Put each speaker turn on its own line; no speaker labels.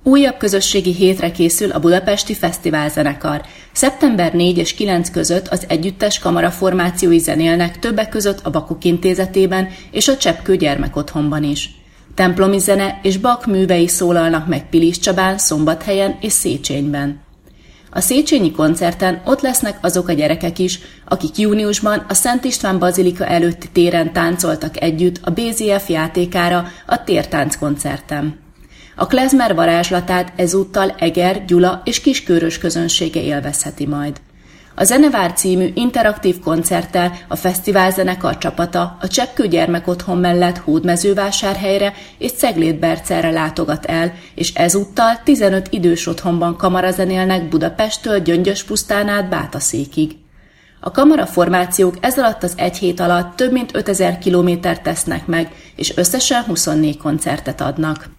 Újabb közösségi hétre készül a Budapesti Fesztiválzenekar. Szeptember 4 és 9 között az együttes kamaraformációi zenélnek többek között a Bakuk Intézetében és a Cseppkő Gyermekotthonban is. Templomi zene és Bach művei szólalnak meg Pilis Csabán, Szombathelyen és Széchenyben. A széchenyi koncerten ott lesznek azok a gyerekek is, akik júniusban a Szent István Bazilika előtti téren táncoltak együtt a BZF játékára a Tértánc koncerten. A klezmer varázslatát ezúttal Eger, Gyula és Kiskörös közönsége élvezheti majd. A Zenevár című interaktív koncerttel a fesztiválzenekar csapata a Cseppkő Gyermekotthon mellett Hódmezővásárhelyre és Ceglédbercelre látogat el, és ezúttal 15 idős otthonban kamarazenélnek Budapesttől Gyöngyöspusztán át Bátaszékig. A kamaraformációk ez alatt az egy hét alatt több mint 5000 kilométert tesznek meg, és összesen 24 koncertet adnak.